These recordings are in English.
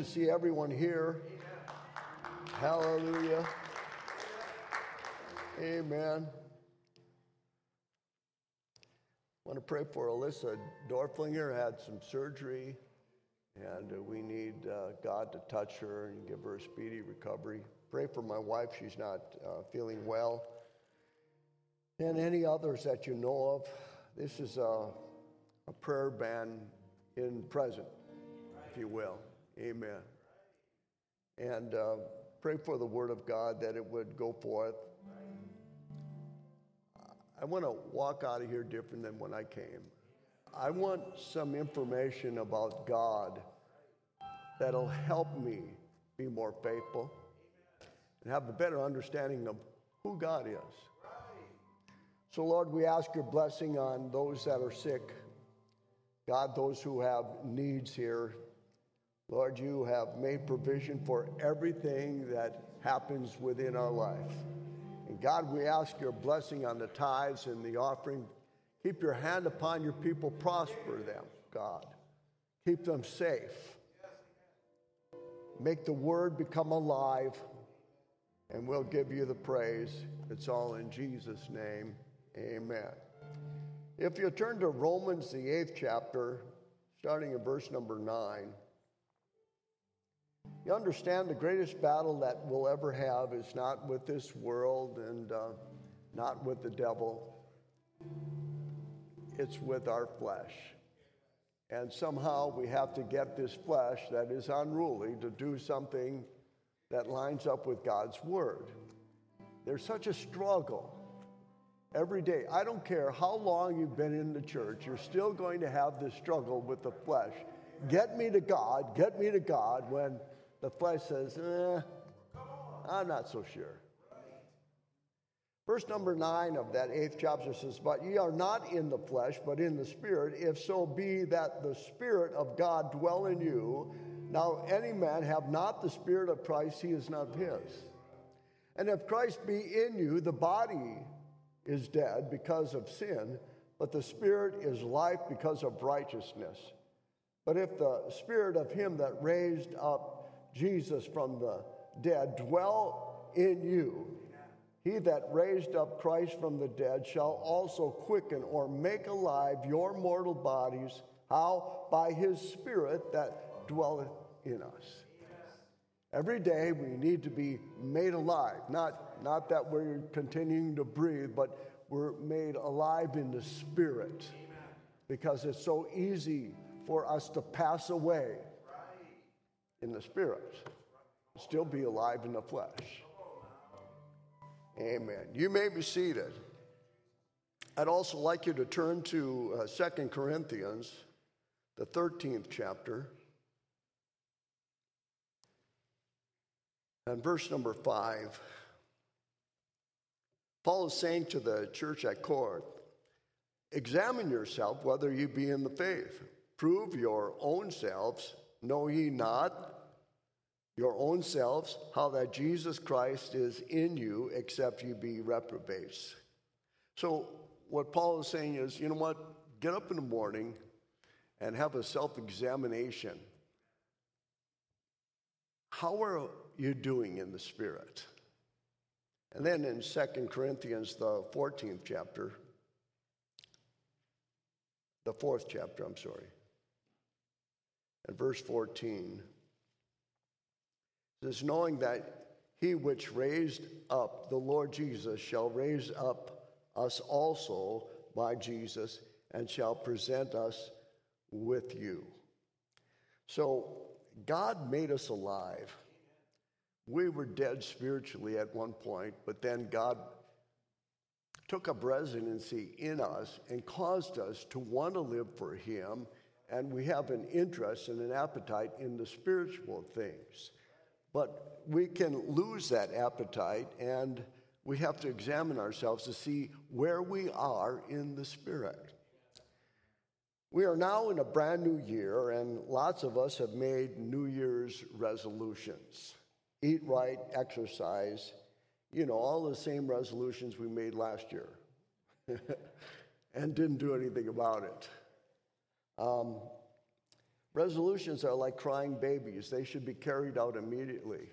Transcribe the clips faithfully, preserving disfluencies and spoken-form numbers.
to see everyone here. Hallelujah. Amen. I want to pray for Alyssa Dorflinger, had some surgery, and uh, we need uh, God to touch her and give her a speedy recovery. Pray for my wife, she's not uh, feeling well. And any others that you know of. This is a, a prayer band in present, if you will. Amen. And uh, pray for the word of God that it would go forth. I want to walk out of here different than when I came. I want some information about God that'll help me be more faithful and have a better understanding of who God is. So, Lord, we ask your blessing on those that are sick. God, those who have needs here. Lord, you have made provision for everything that happens within our life. And God, we ask your blessing on the tithes and the offering. Keep your hand upon your people. Prosper them, God. Keep them safe. Make the word become alive. And we'll give you the praise. It's all in Jesus' name. Amen. If you turn to Romans, the eighth chapter, starting in verse number nine, you understand the greatest battle that we'll ever have is not with this world and uh, not with the devil. It's with our flesh. And somehow we have to get this flesh that is unruly to do something that lines up with God's word. There's such a struggle every day. I don't care how long you've been in the church, you're still going to have this struggle with the flesh. Get me to God, get me to God, when the flesh says, eh, I'm not so sure. Verse number nine of that eighth chapter says, but ye are not in the flesh, but in the Spirit, if so be that the Spirit of God dwell in you. Now any man have not the Spirit of Christ, he is not his. And if Christ be in you, the body is dead because of sin, but the Spirit is life because of righteousness. But if the Spirit of him that raised up Jesus from the dead dwell in you, he that raised up Christ from the dead shall also quicken or make alive your mortal bodies. How? By his Spirit that dwelleth in us. Every day we need to be made alive. Not, not that we're continuing to breathe, but we're made alive in the Spirit. Because it's so easy for us to pass away in the Spirit, still be alive in the flesh. Amen. You may be seated. I'd also like you to turn to uh, Second Corinthians, the thirteenth chapter, and verse number five. Paul is saying to the church at Corinth, examine yourself whether you be in the faith. Prove your own selves. Know ye not your own selves how that Jesus Christ is in you, except ye be reprobates? So what Paul is saying is, you know what? Get up in the morning and have a self-examination. How are you doing in the Spirit? And then in Second Corinthians, the fourteenth chapter, the fourth chapter, I'm sorry, and verse fourteen, it says, knowing that he which raised up the Lord Jesus shall raise up us also by Jesus and shall present us with you. So God made us alive. We were dead spiritually at one point, but then God took up residency in us and caused us to want to live for him, and we have an interest and an appetite in the spiritual things. But we can lose that appetite, and we have to examine ourselves to see where we are in the Spirit. We are now in a brand new year, and lots of us have made New Year's resolutions. Eat right, exercise, you know, all the same resolutions we made last year and didn't do anything about it. Um, Resolutions are like crying babies. They should be carried out immediately.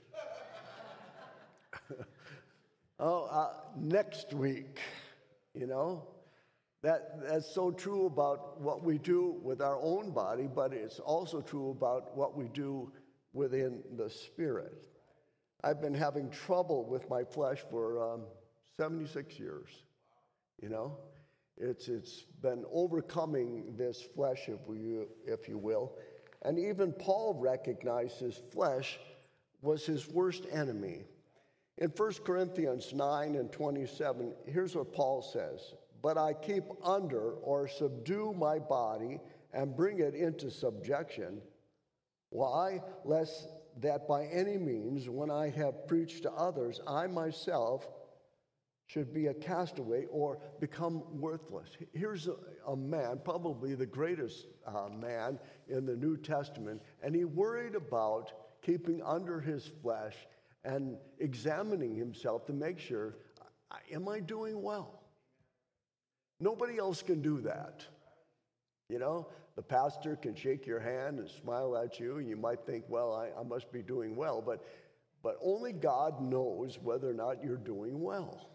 oh, uh, next week, you know, that that's so true about what we do with our own body, but it's also true about what we do within the spirit. I've been having trouble with my flesh for um, seventy-six years, you know. It's it's been overcoming this flesh, if we if you will. And even Paul recognized his flesh was his worst enemy. In First Corinthians nine and twenty-seven, here's what Paul says: "But I keep under or subdue my body and bring it into subjection. Why? Lest that by any means, when I have preached to others, I myself should be a castaway or become worthless." Here's a, a man, probably the greatest uh, man in the New Testament, and he worried about keeping under his flesh and examining himself to make sure, am I doing well? Nobody else can do that. You know, the pastor can shake your hand and smile at you, and you might think, well, I, I must be doing well, but, but only God knows whether or not you're doing well.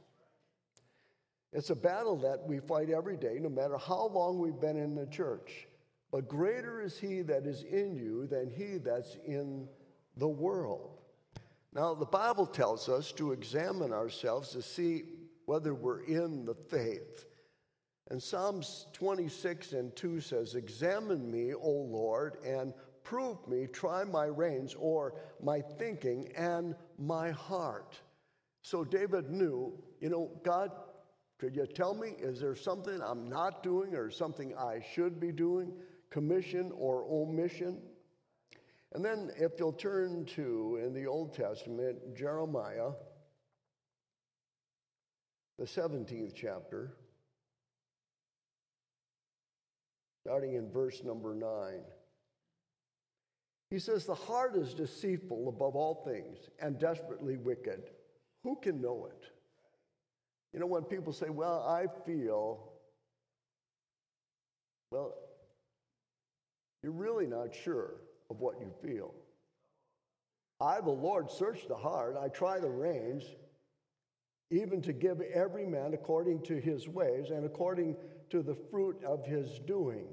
It's a battle that we fight every day, no matter how long we've been in the church. But greater is he that is in you than he that's in the world. Now, the Bible tells us to examine ourselves to see whether we're in the faith. And Psalms twenty-six and two says, "Examine me, O Lord, and prove me, try my reins," or my thinking and my heart. So David knew, you know, God, could you tell me, is there something I'm not doing or something I should be doing, commission or omission? And then if you'll turn to, in the Old Testament, Jeremiah, the seventeenth chapter, starting in verse number nine. He says, "The heart is deceitful above all things and desperately wicked. Who can know it?" You know, when people say, well, I feel, well, you're really not sure of what you feel. I, the Lord, search the heart. I try the reins, even to give every man according to his ways and according to the fruit of his doing.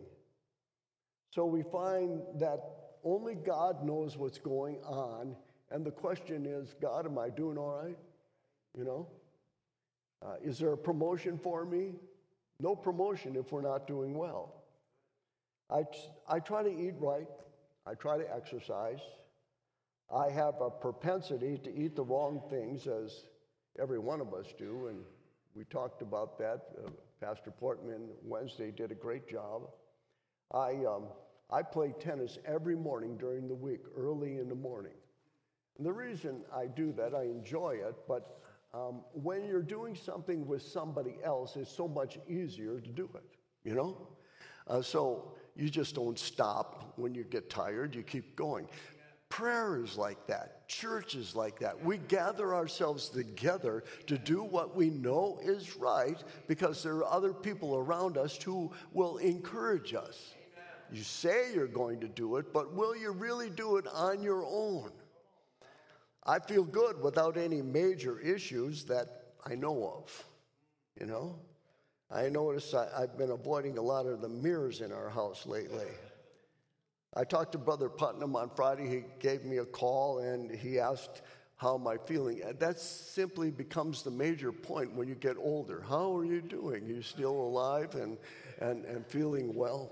So we find that only God knows what's going on. And the question is, God, am I doing all right? You know? Uh, is there a promotion for me? No promotion if we're not doing well. I, I try to eat right. I try to exercise. I have a propensity to eat the wrong things, as every one of us do, and we talked about that. Uh, Pastor Portman Wednesday did a great job. I, um, I play tennis every morning during the week, early in the morning. And the reason I do that, I enjoy it, but Um, when you're doing something with somebody else, it's so much easier to do it, you know? Uh, so you just don't stop when you get tired. You keep going. Prayer is like that. Church is like that. We gather ourselves together to do what we know is right because there are other people around us who will encourage us. You say you're going to do it, but will you really do it on your own? I feel good without any major issues that I know of, you know. I notice I, I've been avoiding a lot of the mirrors in our house lately. I talked to Brother Putnam on Friday. He gave me a call, and he asked how am I feeling. That simply becomes the major point when you get older. How are you doing? Are you still alive and, and, and feeling well?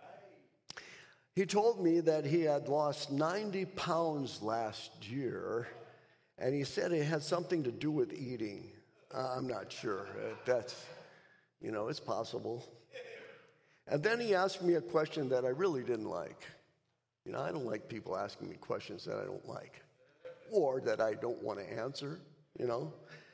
He told me that he had lost ninety pounds last year, and he said it had something to do with eating. Uh, I'm not sure. Uh, that's, you know, it's possible. And then he asked me a question that I really didn't like. You know, I don't like people asking me questions that I don't like or that I don't want to answer, you know.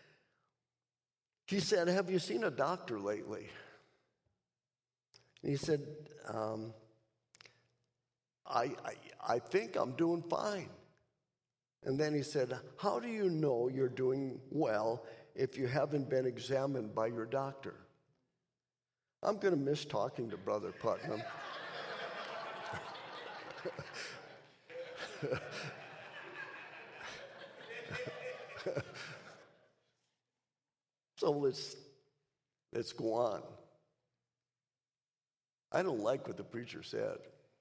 He said, "Have you seen a doctor lately?" And he said, um, I, I, I think I'm doing fine. And then he said, "How do you know you're doing well if you haven't been examined by your doctor?" I'm going to miss talking to Brother Putnam. So let's, let's go on. I don't like what the preacher said.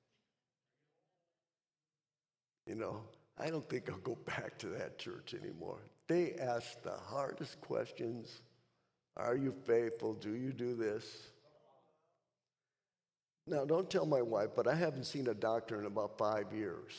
You know, I don't think I'll go back to that church anymore. They ask the hardest questions. Are you faithful? Do you do this? Now, don't tell my wife, but I haven't seen a doctor in about five years.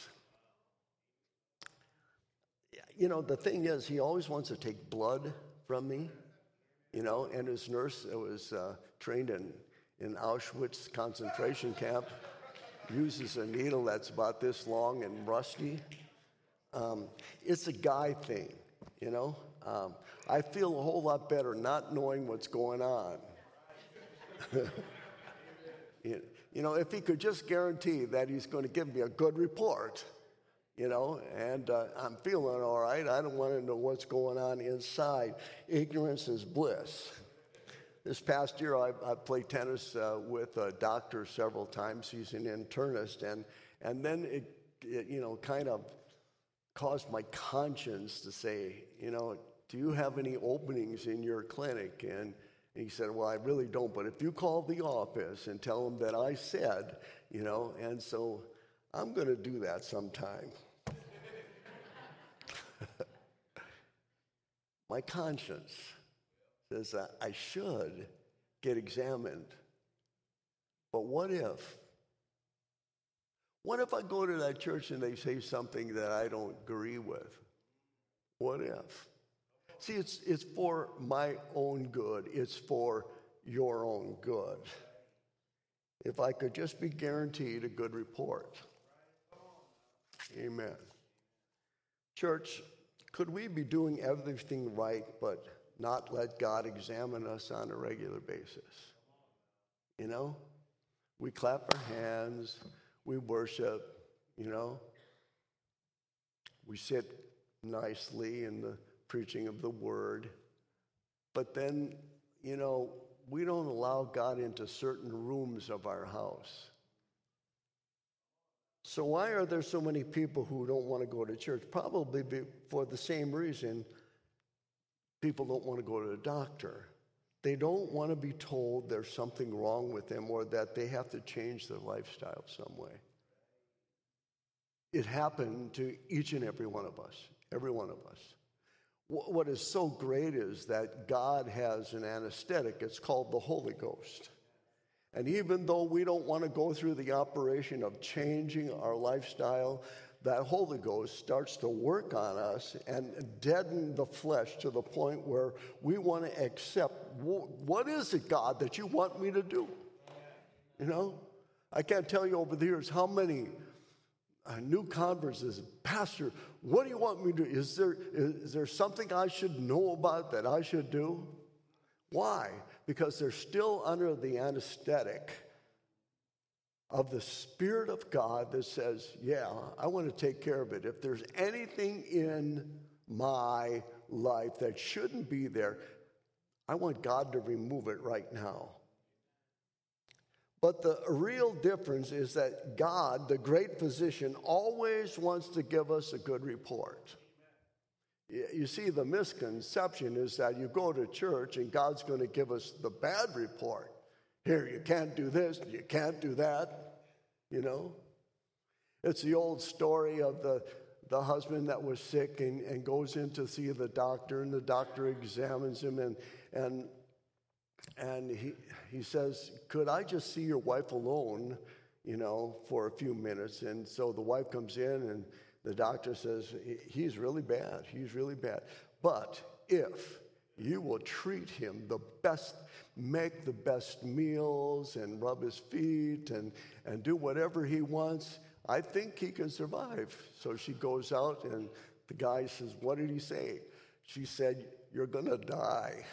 You know, the thing is, he always wants to take blood from me, you know, and his nurse was uh, trained in, in Auschwitz concentration camp, uses a needle that's about this long and rusty. Um, it's a guy thing, you know. Um, I feel a whole lot better not knowing what's going on. you, you know, if he could just guarantee that he's going to give me a good report, you know, and uh, I'm feeling all right. I don't want to know what's going on inside. Ignorance is bliss. This past year, I, I played tennis uh, with a doctor several times. He's an internist, and and then it, it, you know, kind of caused my conscience to say, you know, do you have any openings in your clinic? And he said, well, I really don't, but if you call the office and tell them that I said, you know, and so I'm going to do that sometime. My conscience says that I should get examined. But what if? What if I go to that church and they say something that I don't agree with? What if? See, it's, it's for my own good. It's for your own good. If I could just be guaranteed a good report. Amen. Church, could we be doing everything right but not let God examine us on a regular basis? You know? We clap our hands, we worship, you know? We sit nicely in the preaching of the word, but then, you know, we don't allow God into certain rooms of our house. So why are there so many people who don't want to go to church? Probably for the same reason people don't want to go to a doctor. They don't want to be told there's something wrong with them or that they have to change their lifestyle some way. It happened to each and every one of us, every one of us. What is so great is that God has an anesthetic. It's called the Holy Ghost. And even though we don't want to go through the operation of changing our lifestyle, that Holy Ghost starts to work on us and deaden the flesh to the point where we want to accept, what is it, God, that you want me to do? You know? I can't tell you over the years how many uh, new converts is, Pastor, what do you want me to do? Is there, is there something I should know about that I should do? Why? Because they're still under the anesthetic of the Spirit of God that says, yeah, I want to take care of it. If there's anything in my life that shouldn't be there, I want God to remove it right now. But the real difference is that God, the great physician, always wants to give us a good report. You see, the misconception is that you go to church and God's going to give us the bad report. Here, you can't do this, you can't do that, you know. It's the old story of the, the husband that was sick and, and goes in to see the doctor, and the doctor examines him, and and and he he says, could I just see your wife alone, you know, for a few minutes? And so the wife comes in, and the doctor says, he's really bad, he's really bad. But if you will treat him the best, make the best meals and rub his feet and, and do whatever he wants, I think he can survive. So she goes out, and the guy says, what did he say? She said, you're going to die.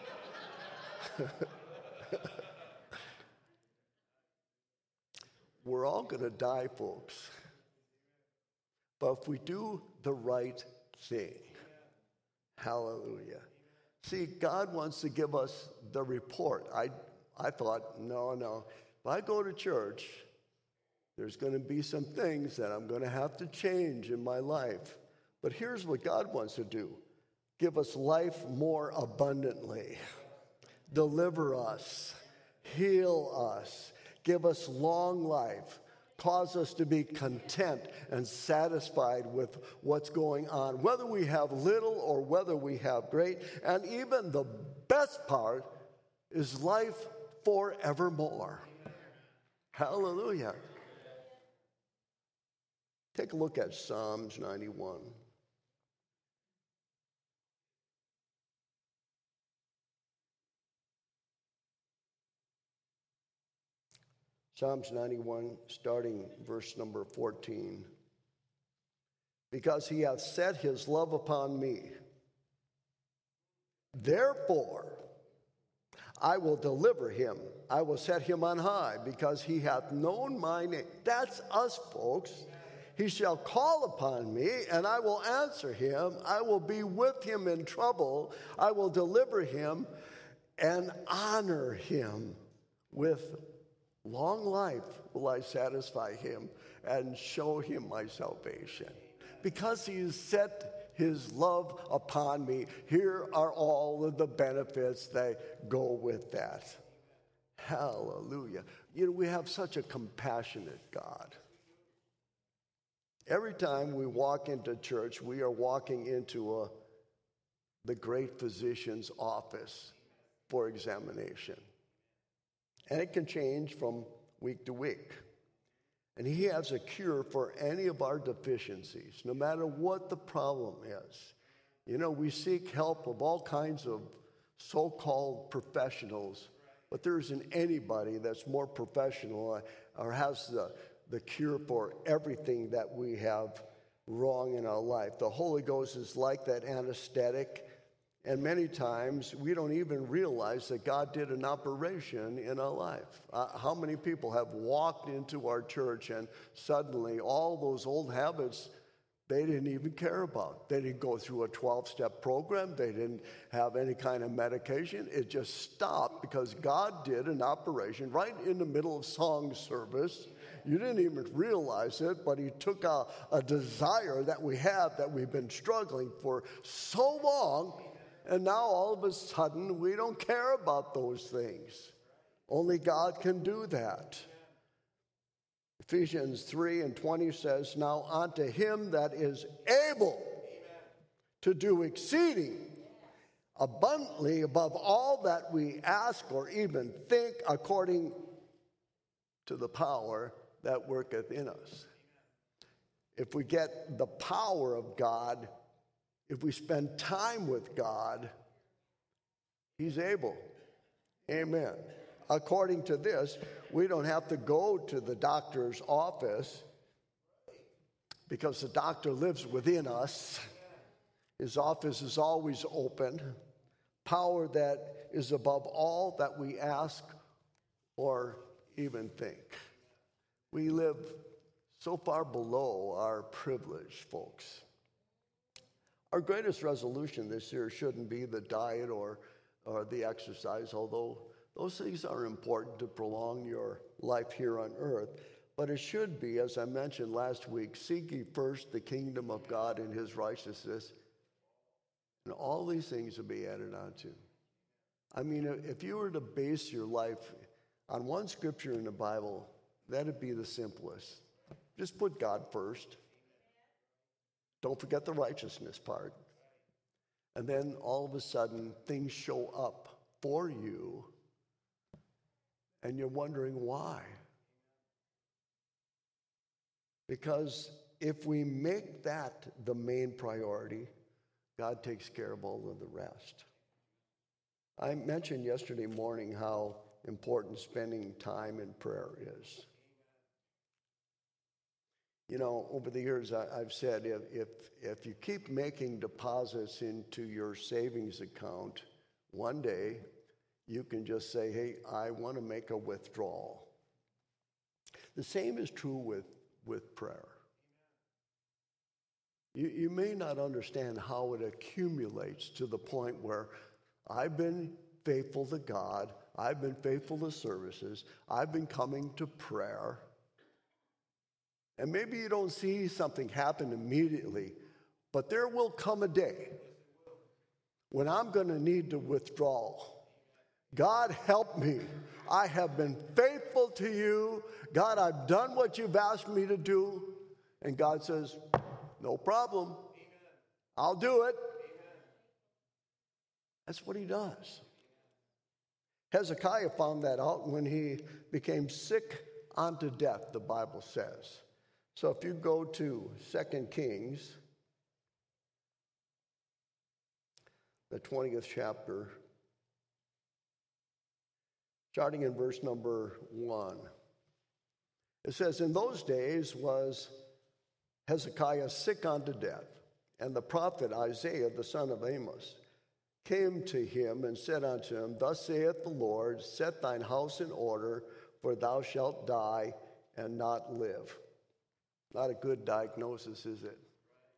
We're all going to die, folks. But if we do the right thing, hallelujah. See, God wants to give us the report. I I thought, no, no. If I go to church There's going to be some things that I'm going to have to change in my life. But here's what God wants to do. Give us life more abundantly. Deliver us. Heal us. Give us long life. Cause us to be content and satisfied with what's going on, whether we have little or whether we have great. And even the best part is life forevermore. Hallelujah. Take a look at Psalms ninety-one. Psalms ninety-one, starting verse number fourteen. Because he hath set his love upon me, therefore I will deliver him. I will set him on high, because he hath known my name. That's us, folks. He shall call upon me, and I will answer him. I will be with him in trouble. I will deliver him and honor him. With long life will I satisfy him and show him my salvation. Because he has set his love upon me, here are all of the benefits that go with that. Hallelujah. You know, we have such a compassionate God. Every time we walk into church, we are walking into a, the great physician's office for examination. And it can change from week to week. And he has a cure for any of our deficiencies, no matter what the problem is. You know, we seek help of all kinds of so-called professionals, but there isn't anybody that's more professional or has the, the cure for everything that we have wrong in our life. The Holy Ghost is like that anesthetic. And many times, we don't even realize that God did an operation in our life. Uh, how many people have walked into our church and suddenly all those old habits, they didn't even care about. They didn't go through a twelve-step program. They didn't have any kind of medication. It just stopped because God did an operation right in the middle of song service. You didn't even realize it, but he took a, a desire that we have that we've been struggling for so long. And now all of a sudden, we don't care about those things. Only God can do that. Ephesians three and twenty says, now unto him that is able to do exceeding abundantly above all that we ask or even think, according to the power that worketh in us. If we get the power of God, if we spend time with God, he's able. Amen. According to this, we don't have to go to the doctor's office because the doctor lives within us. His office is always open. Power that is above all that we ask or even think. We live so far below our privilege, folks. Our greatest resolution this year shouldn't be the diet or, or the exercise, although those things are important to prolong your life here on earth. But it should be, as I mentioned last week, seek ye first the kingdom of God and his righteousness, and all these things will be added onto. I mean, if you were to base your life on one scripture in the Bible, that'd be the simplest. Just put God first. Don't forget the righteousness part. And then all of a sudden, things show up for you, and you're wondering why. Because if we make that the main priority, God takes care of all of the rest. I mentioned yesterday morning how important spending time in prayer is. You know, over the years, I, I've said if, if if you keep making deposits into your savings account, one day you can just say, hey, I want to make a withdrawal. The same is true with, with prayer. You, you may not understand how it accumulates to the point where I've been faithful to God, I've been faithful to services, I've been coming to prayer, And maybe you don't see something happen immediately, but there will come a day when I'm going to need to withdraw. God, help me. I have been faithful to you. God, I've done what you've asked me to do. And God says, no problem. I'll do it. That's what he does. Hezekiah found that out when he became sick unto death, the Bible says. So if you go to Second Kings, the twentieth chapter, starting in verse number one, it says, in those days was Hezekiah sick unto death, and the prophet Isaiah, the son of Amos, came to him and said unto him, thus saith the Lord, set thine house in order, for thou shalt die and not live. Not a good diagnosis, is it?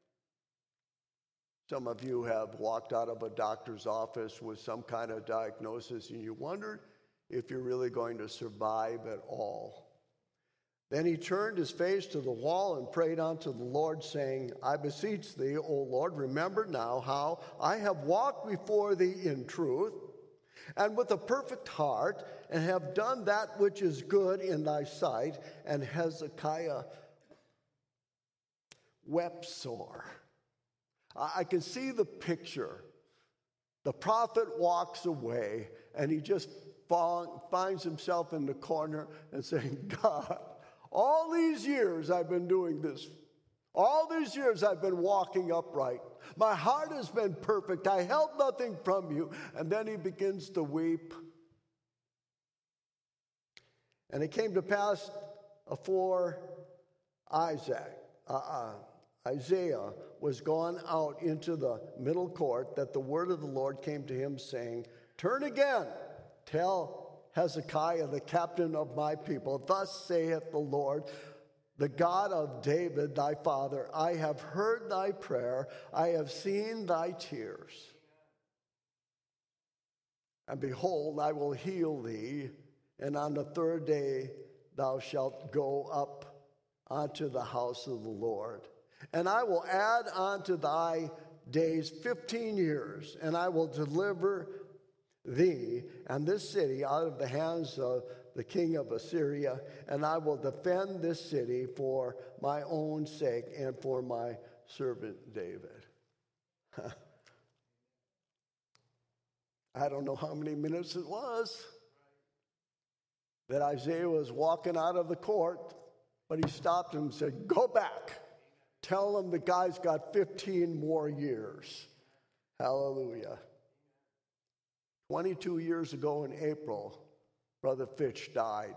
Some of you have walked out of a doctor's office with some kind of diagnosis, and you wondered if you're really going to survive at all. Then he turned his face to the wall and prayed unto the Lord, saying, I beseech thee, O Lord, remember now how I have walked before thee in truth and with a perfect heart, and have done that which is good in thy sight. And Hezekiah wept sore. I can see the picture. The prophet walks away, and he just finds himself in the corner and saying, God, all these years I've been doing this. All these years I've been walking upright. My heart has been perfect. I held nothing from you. And then he begins to weep. And it came to pass afore Isaac, uh, uh, Isaiah was gone out into the middle court, that the word of the Lord came to him, saying, turn again, tell Hezekiah, the captain of my people, thus saith the Lord, the God of David thy father, I have heard thy prayer, I have seen thy tears. And behold, I will heal thee, and on the third day thou shalt go up unto the house of the Lord. And I will add unto thy days fifteen years, and I will deliver thee and this city out of the hands of the king of Assyria, and I will defend this city for my own sake and for my servant David. I don't know how many minutes it was that Isaiah was walking out of the court, but he stopped him and said, go back. Tell him the guy's got fifteen more years. Hallelujah. twenty-two years ago in April, Brother Fitch died.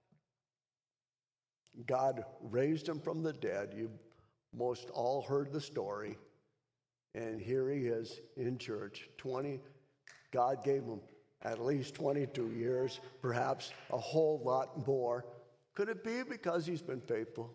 God raised him from the dead. You've most all heard the story. And here he is in church. twenty, God gave him at least twenty-two years, perhaps a whole lot more. Could it be because he's been faithful?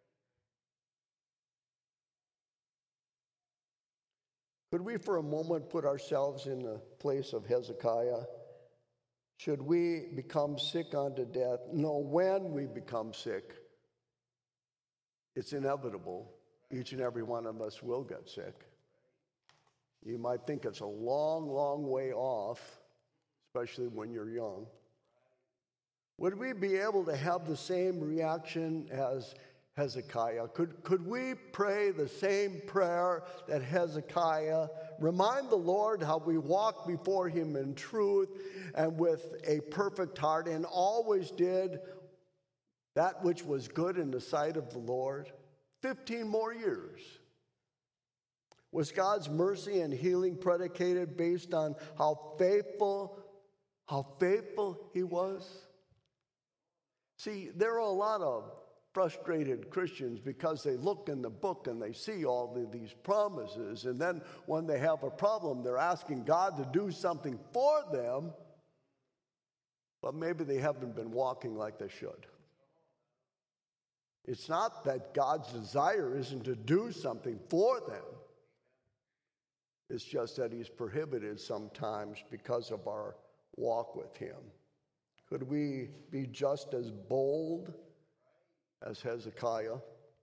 Could we for a moment put ourselves in the place of Hezekiah? Should we become sick unto death? No, when we become sick, it's inevitable. Each and every one of us will get sick. You might think it's a long, long way off, especially when you're young. Would we be able to have the same reaction as Hezekiah? Could, could we pray the same prayer that Hezekiah? Remind the Lord how we walk before him in truth and with a perfect heart, and always did that which was good in the sight of the Lord. Fifteen more years. Was God's mercy and healing predicated based on how faithful, how faithful he was? See, there are a lot of frustrated Christians because they look in the book and they see all of these promises, and then when they have a problem, they're asking God to do something for them, but maybe they haven't been walking like they should. It's not that God's desire isn't to do something for them. It's just that he's prohibited sometimes because of our walk with him. Could we be just as bold as Hezekiah?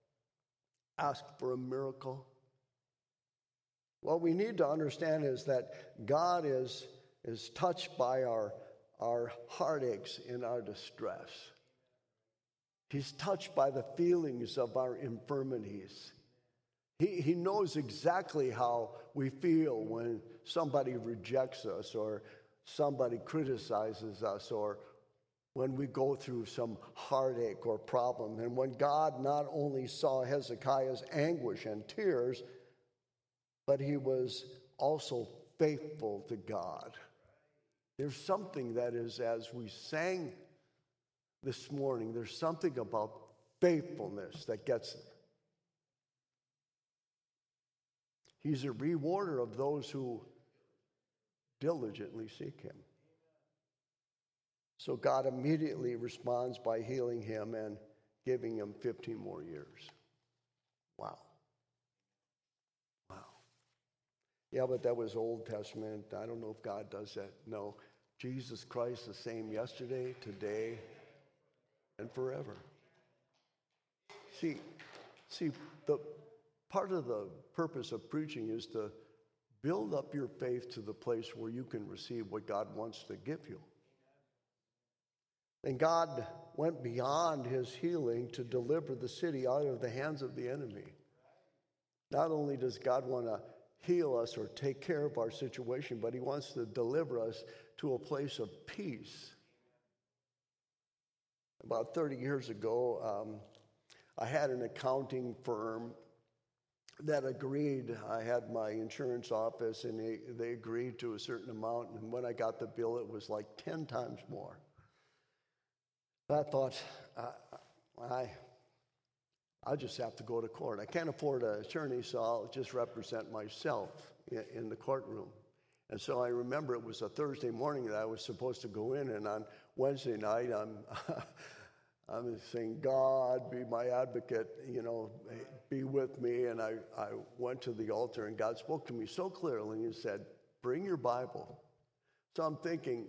ask for a miracle? What we need to understand is that God is, is touched by our, our heartaches and our distress. He's touched by the feelings of our infirmities. He, he knows exactly how we feel when somebody rejects us or somebody criticizes us or when we go through some heartache or problem. And when God not only saw Hezekiah's anguish and tears, but he was also faithful to God. There's something that is, as we sang this morning, there's something about faithfulness that gets it. He's a rewarder of those who diligently seek him. So God immediately responds by healing him and giving him fifteen more years. Wow. Wow. Yeah, but that was Old Testament. I don't know if God does that. No. Jesus Christ the same yesterday, today, and forever. See, see, the part of the purpose of preaching is to build up your faith to the place where you can receive what God wants to give you. And God went beyond his healing to deliver the city out of the hands of the enemy. Not only does God want to heal us or take care of our situation, but he wants to deliver us to a place of peace. About thirty years ago, um, I had an accounting firm that agreed. I had my insurance office, and they, they agreed to a certain amount, and when I got the bill, it was like ten times more. I thought, uh, I, I just have to go to court. I can't afford an attorney, so I'll just represent myself in, in the courtroom. And so I remember it was a Thursday morning that I was supposed to go in, and on Wednesday night, I'm, I'm saying, God, be my advocate, you know, be with me. And I, I went to the altar, and God spoke to me so clearly, and he said, bring your Bible. So I'm thinking,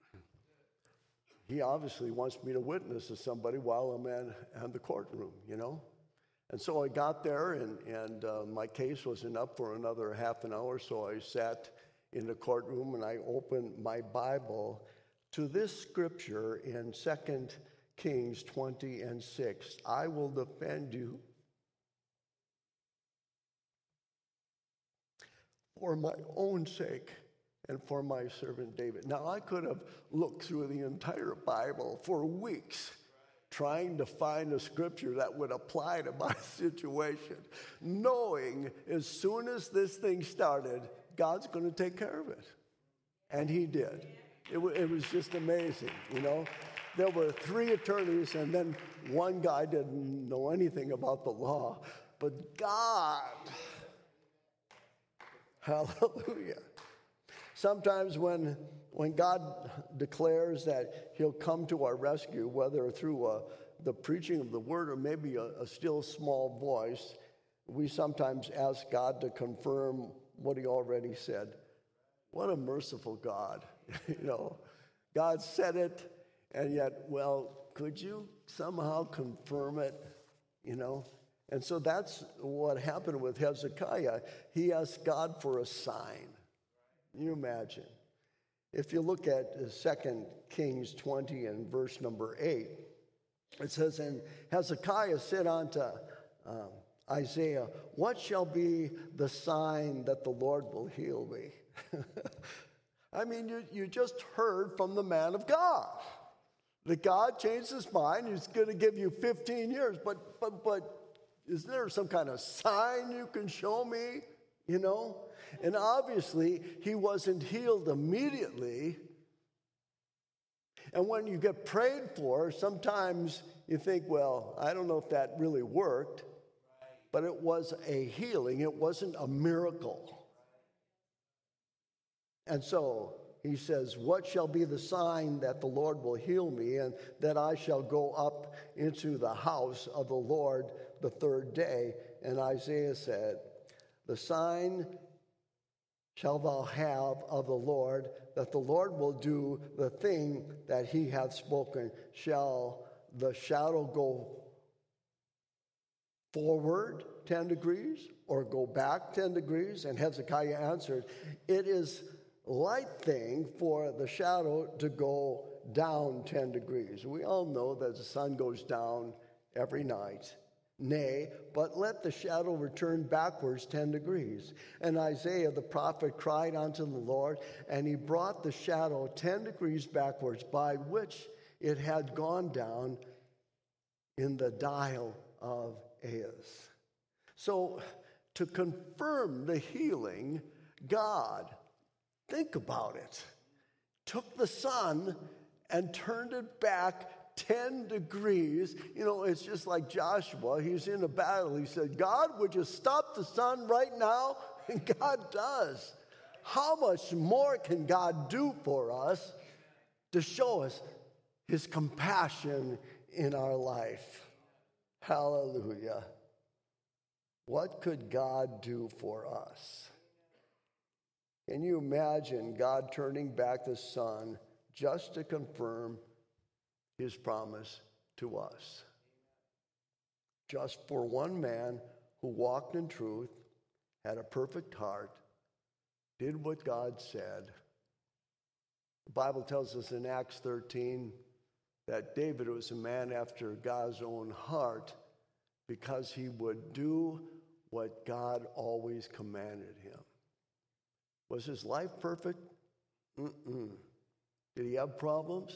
he obviously wants me to witness to somebody while I'm in, in the courtroom, you know. And so I got there, and, and uh, my case wasn't up for another half an hour, so I sat in the courtroom, and I opened my Bible to this scripture in Second Kings twenty and six. I will defend you for my own sake and for my servant David. Now, I could have looked through the entire Bible for weeks trying to find a scripture that would apply to my situation, knowing as soon as this thing started, God's going to take care of it. And he did. It, w- it was just amazing, you know. There were three attorneys, and then one guy didn't know anything about the law. But God, hallelujah. Sometimes when, when God declares that he'll come to our rescue, whether through a, the preaching of the word or maybe a, a still small voice, we sometimes ask God to confirm what he already said. What a merciful God. You know, God said it, and yet, well, could you somehow confirm it, you know? And so that's what happened with Hezekiah. He asked God for a sign. Can you imagine? If you look at Second Kings twenty and verse number eight, it says, and Hezekiah said unto um, Isaiah, what shall be the sign that the Lord will heal me? I mean, you, you just heard from the man of God that God changed his mind. He's going to give you fifteen years, but but but is there some kind of sign you can show me? You know? And obviously, he wasn't healed immediately. And when you get prayed for, sometimes you think, well, I don't know if that really worked, but it was a healing. It wasn't a miracle. And so he says, what shall be the sign that the Lord will heal me and that I shall go up into the house of the Lord the third day? And Isaiah said, the sign shall thou have of the Lord, that the Lord will do the thing that he hath spoken. Shall the shadow go forward ten degrees or go back ten degrees? And Hezekiah answered, it is light thing for the shadow to go down ten degrees. We all know that the sun goes down every night. Nay, but let the shadow return backwards ten degrees. And Isaiah the prophet cried unto the Lord, and he brought the shadow ten degrees backwards, by which it had gone down in the dial of Ahaz. So, to confirm the healing, God, think about it, took the sun and turned it back ten degrees. You know, it's just like Joshua. He's in a battle. He said, God, would you stop the sun right now? And God does. How much more can God do for us to show us his compassion in our life? Hallelujah. What could God do for us? Can you imagine God turning back the sun just to confirm his promise to us? Just for one man who walked in truth, had a perfect heart, did what God said. The Bible tells us in Acts thirteen that David was a man after God's own heart because he would do what God always commanded him. Was his life perfect? Mm-mm. Did he have problems?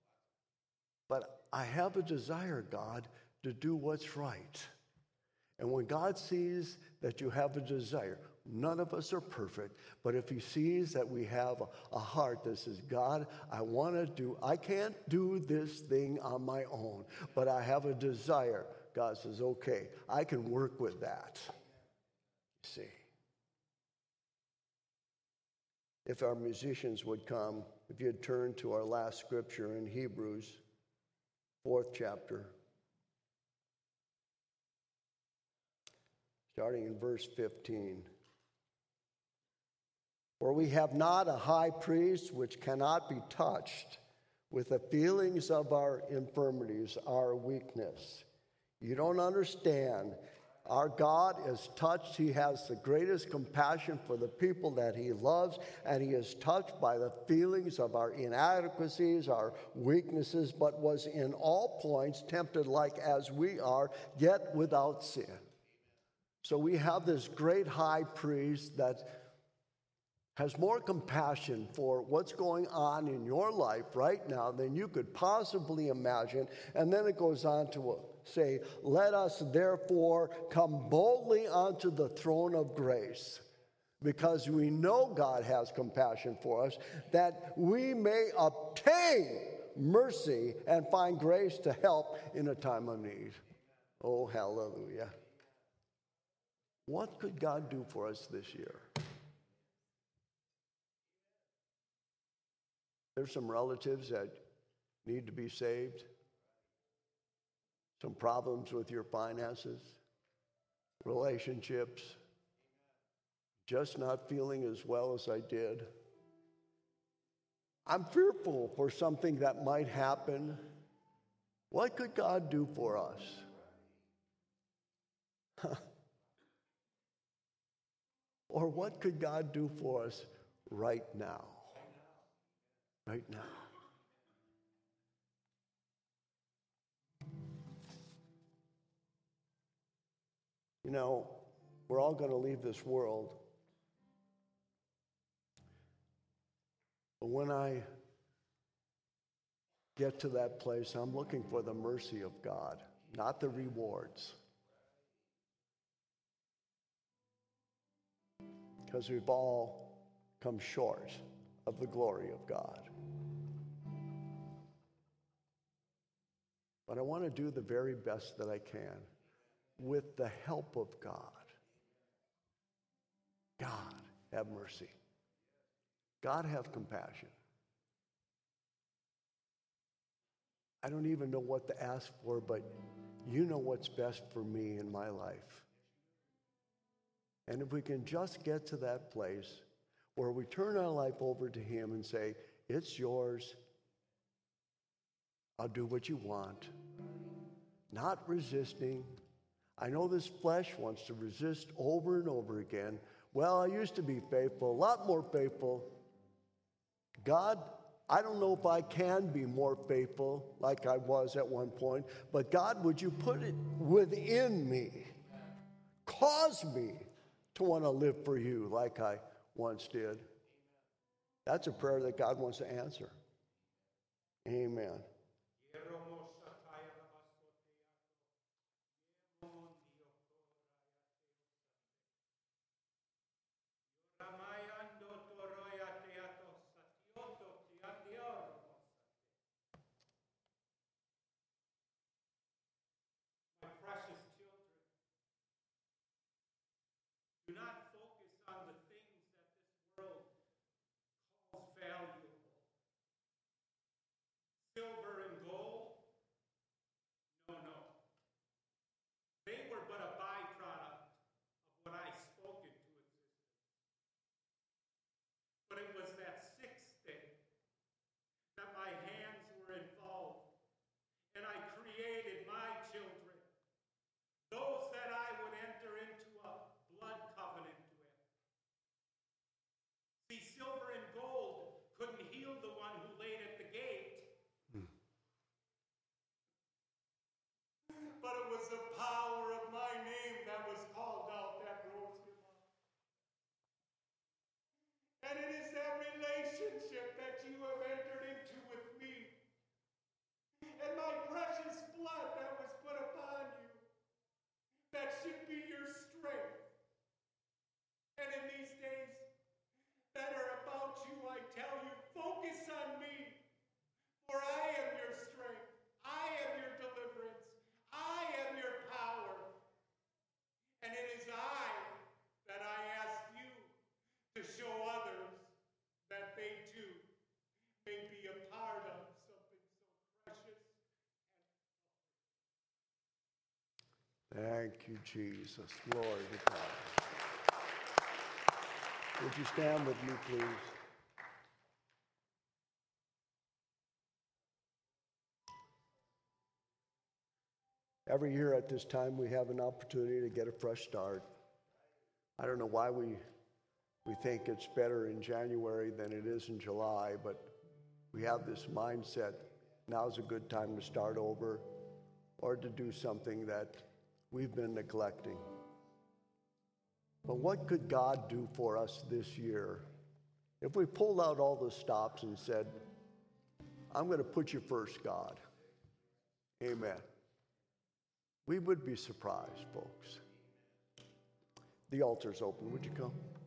But I have a desire, God, to do what's right. And when God sees that you have a desire, none of us are perfect, but if he sees that we have a, a heart that says, God, I want to do, I can't do this thing on my own, but I have a desire. God says, okay, I can work with that. See. If our musicians would come, if you'd turn to our last scripture in Hebrews, fourth chapter, starting in verse fifteen. For we have not a high priest which cannot be touched with the feelings of our infirmities, our weakness. You don't understand. Our God is touched. He has the greatest compassion for the people that he loves, and he is touched by the feelings of our inadequacies, our weaknesses, but was in all points tempted like as we are, yet without sin. So we have this great high priest that has more compassion for what's going on in your life right now than you could possibly imagine. And then it goes on to say, let us therefore come boldly unto the throne of grace, because we know God has compassion for us, that we may obtain mercy and find grace to help in a time of need. Oh, hallelujah. What could God do for us this year? There's some relatives that need to be saved. Some problems with your finances, relationships, just not feeling as well as I did. I'm fearful for something that might happen. What could God do for us? Or what could God do for us right now? Right now. You know, we're all going to leave this world. But when I get to that place, I'm looking for the mercy of God, not the rewards. Because we've all come short of the glory of God. But I want to do the very best that I can with the help of God. God, have mercy. God, have compassion. I don't even know what to ask for, but you know what's best for me in my life. And if we can just get to that place where we turn our life over to him and say, it's yours, I'll do what you want, not resisting. I know this flesh wants to resist over and over again. Well, I used to be faithful, a lot more faithful. God, I don't know if I can be more faithful like I was at one point, but God, would you put it within me? Cause me to want to live for you like I once did. That's a prayer that God wants to answer. Amen. My precious children, do not focus on the things that this world calls valuable. Silver and gold? No, no. They were but a byproduct of what I spoke into existence. But it was that sixth day that my hands were involved, and I created my children, those that I would enter into a blood covenant with. See, silver and gold couldn't heal the one who laid at the gate. Hmm. But it was the power of my name that was called out that rose him up. And it is that relationship that you have entered into with me, and my precious blood that was put upon you, that should be your strength. And in these days that are about you, I tell you, focus on me, for I am your strength. I am your deliverance. I am your power. And it is I that I ask you to show others that they too may be a part of something so precious and Thank you, Jesus. Glory to God. Would you stand with me, please? Every year at this time, we have an opportunity to get a fresh start. I don't know why we we think it's better in January than it is in July, but we have this mindset, now's a good time to start over or to do something that we've been neglecting. But what could God do for us this year if we pulled out all the stops and said, I'm going to put you first, God? Amen. We would be surprised, folks. The altar's open. Would you come?